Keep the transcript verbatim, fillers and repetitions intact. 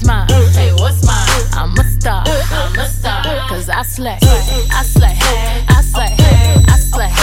what's mine? Hey, what's mine? I'm a star. I'm a star. Cause I slay, I slay, I slay, I slay.